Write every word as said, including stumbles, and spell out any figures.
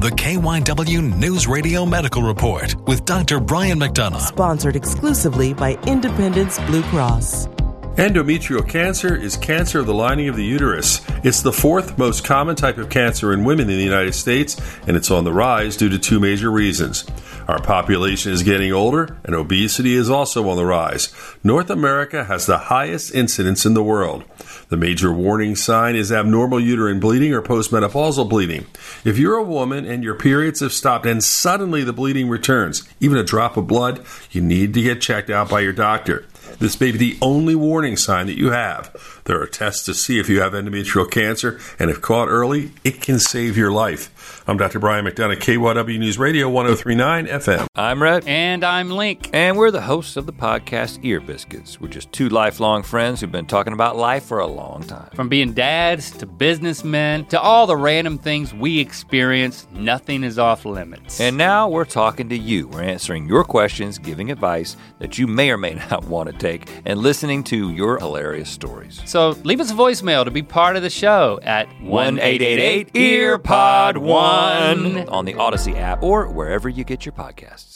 the K Y W News Radio Medical Report with Doctor Brian McDonough. Sponsored exclusively by Independence Blue Cross. Endometrial cancer is cancer of the lining of the uterus. It's the fourth most common type of cancer in women in the United States, and it's on the rise due to two major reasons. Our population is getting older, and obesity is also on the rise. North America has the highest incidence in the world. The major warning sign is abnormal uterine bleeding or postmenopausal bleeding. If you're a woman and your periods have stopped and suddenly the bleeding returns, even a drop of blood, you need to get checked out by your doctor. This may be the only warning sign that you have. There are tests to see if you have endometrial cancer, and if caught early, it can save your life. I'm Doctor Brian McDonough, K Y W News Radio, one oh three point nine F M. I'm Rhett. And I'm Link. And we're the hosts of the podcast Ear Biscuits. We're just two lifelong friends who've been talking about life for a long time. From being dads to businessmen to all the random things we experience, nothing is off limits. And now we're talking to you. We're answering your questions, giving advice that you may or may not want to take, and listening to your hilarious stories. So leave us a voicemail to be part of the show at one eight eight eight E A R P O D one on the Odyssey app or wherever you get your podcasts.